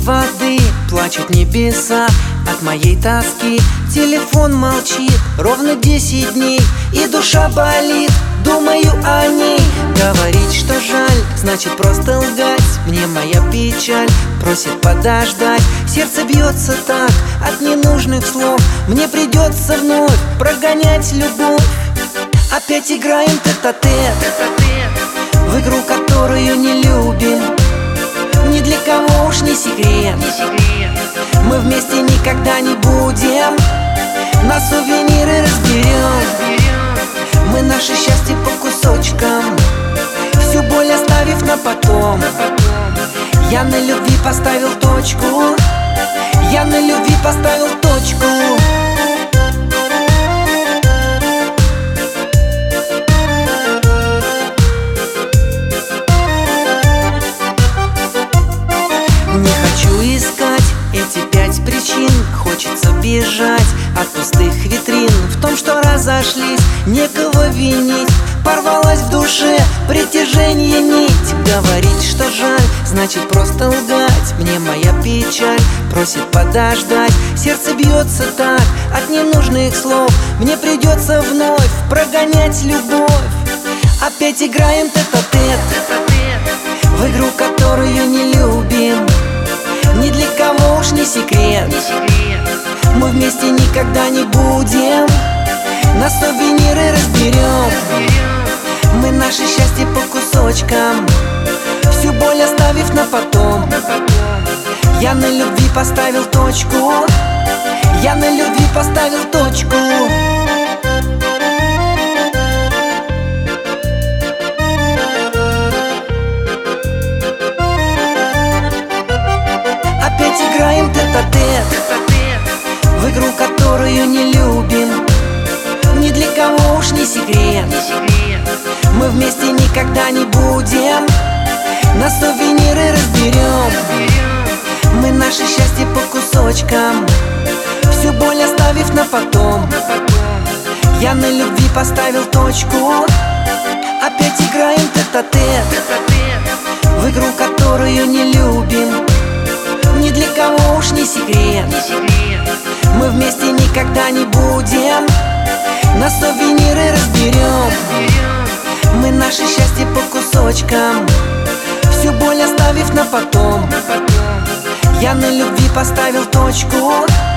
воды плачут небеса от моей тоски. Телефон молчит ровно 10 дней, и душа болит, думаю о ней. Говорить, что жаль, значит просто лгать. Мне моя печаль просит подождать. Сердце бьется так от ненужных слов. Мне придется вновь прогонять любовь. Опять играем тет-а-тет в игру, которую не любим. Ни для кого уж не секрет, мы вместе никогда не будем. На сувениры разберем мы наше счастье по кусочкам, всю боль оставив на потом. Я на любви поставил точку, я на любви поставил точку. Не хочу искать эти 5 причин, хочется бежать от пустых витрин. В том, что разошлись, некого винить. Порвалась в душе притяжение нить. Говорить, что жаль, значит просто лгать. Мне моя печаль просит подождать. Сердце бьется так от ненужных слов. Мне придется вновь прогонять любовь. Опять играем тет-а-тет в игру, которую не любим. Ни для кого уж не секрет, мы вместе никогда не будем. На сувениры разберем мы наше счастье по кусочкам, всю боль оставив на потом. Я на любви поставил точку, я на любви поставил точку. Опять играем тет-а-тет в игру, которую не любим. Ни для кого уж не секрет, мы вместе никогда не будем. На сувениры разберем мы наше счастье по кусочкам, всю боль оставив на потом. Я на любви поставил точку. Опять играем тет-а-тет в игру, которую не любим. Ни для кого уж не секрет, мы вместе никогда не будем. На сувениры разберем мы наше счастье по кусочкам, всю боль оставив на потом. Я на любви поставил точку.